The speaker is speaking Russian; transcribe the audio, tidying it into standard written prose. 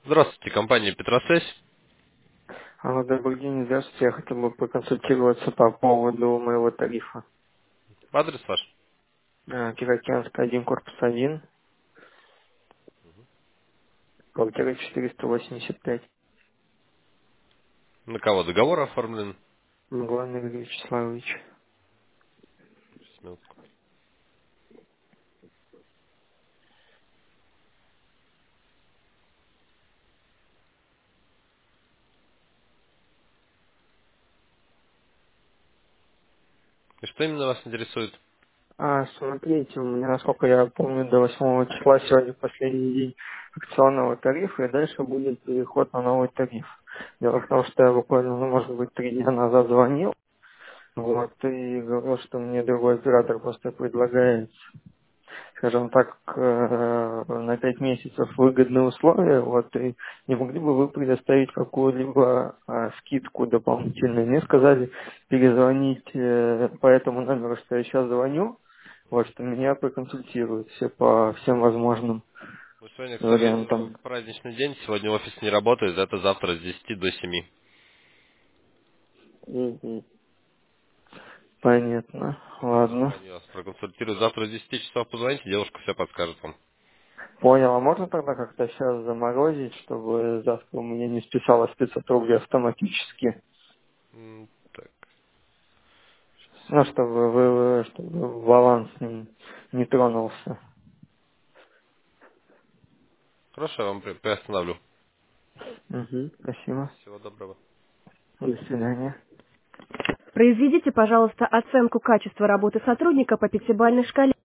Здравствуйте, компания Петросвязь. Алло, добрый день, здравствуйте. Я хотел бы проконсультироваться по поводу моего тарифа. Адрес ваш? Кирокеанская 1, корпус 1, квартира 485. На кого договор оформлен? Главный Игорь Вячеславович. Сейчас, минутку. И что именно вас интересует? Смотрите, у меня, насколько я помню, до 8 числа сегодня последний день акционного тарифа, и дальше будет переход на новый тариф. Дело в том, что я буквально, может быть, 3 дня назад звонил, вот, и говорил, что мне другой оператор просто предлагает, скажем так, на 5 месяцев выгодные условия, вот, и не могли бы вы предоставить какую-либо скидку дополнительную? Мне сказали перезвонить по этому номеру, что я сейчас звоню, вот, что меня проконсультируют все по всем возможным Ну, сегодня, к сожалению, вариантам. праздничный день. Сегодня офис не работает. Это завтра с 10 до 7. Мгм. Понятно, Девушка, ладно. они вас проконсультируют. Завтра с 10 часов позвоните, девушка все подскажет вам. Понял, а можно тогда как-то сейчас заморозить, чтобы завтра у меня не списалось 500 рублей автоматически? Так, Ну, чтобы баланс не тронулся. хорошо, я вам приостановлю. Угу, спасибо. Всего доброго. До свидания. Произведите, пожалуйста, оценку качества работы сотрудника по пятибалльной шкале.